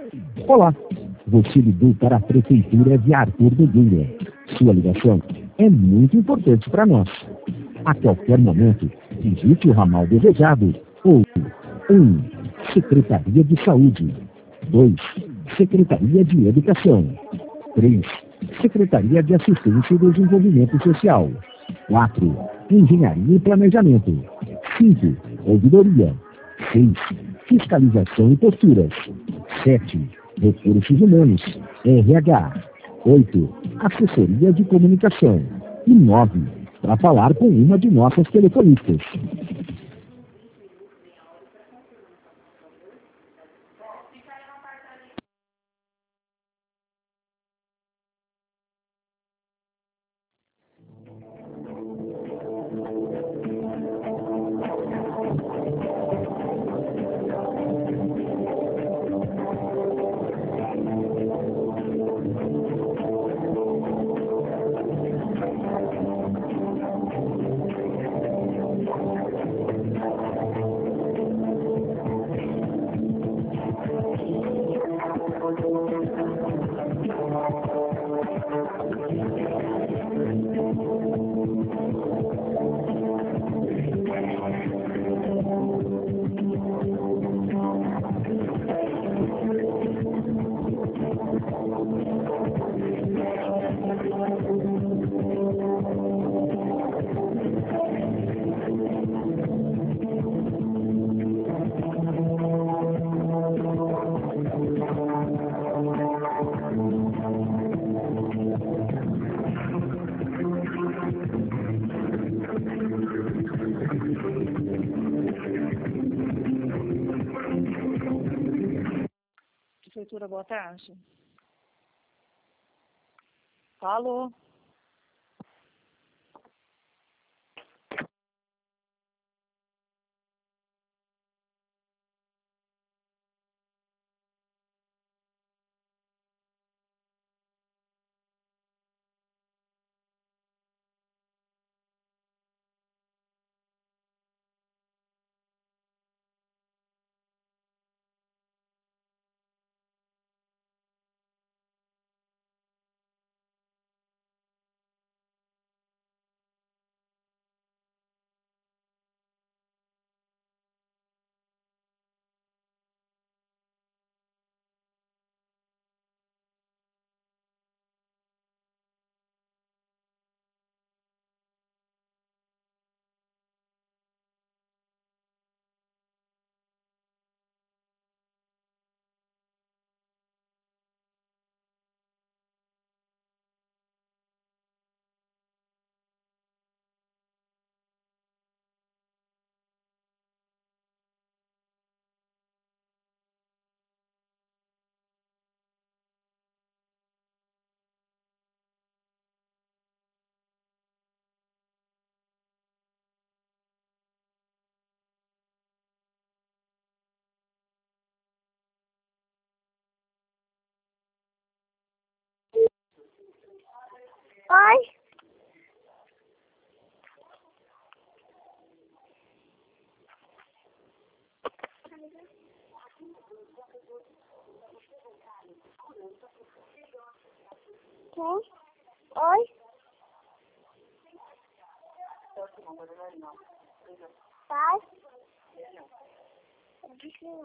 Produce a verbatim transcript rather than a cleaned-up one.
Olá, você ligou para a Prefeitura de Arthur Nogueira. Sua ligação é muito importante para nós. A qualquer momento, visite o ramal desejado ou um. Secretaria de Saúde. dois. Secretaria de Educação. três. Secretaria de Assistência e Desenvolvimento Social. quatro. Engenharia e Planejamento. cinco. Ouvidoria. seis. Fiscalização e Posturas. sete. Recursos Humanos. R H. oito. Assessoria de Comunicação. E nove. Para falar com uma de nossas telefonistas. Prefeitura, boa tarde. Alô? Oi? Quem? Oi? Pai?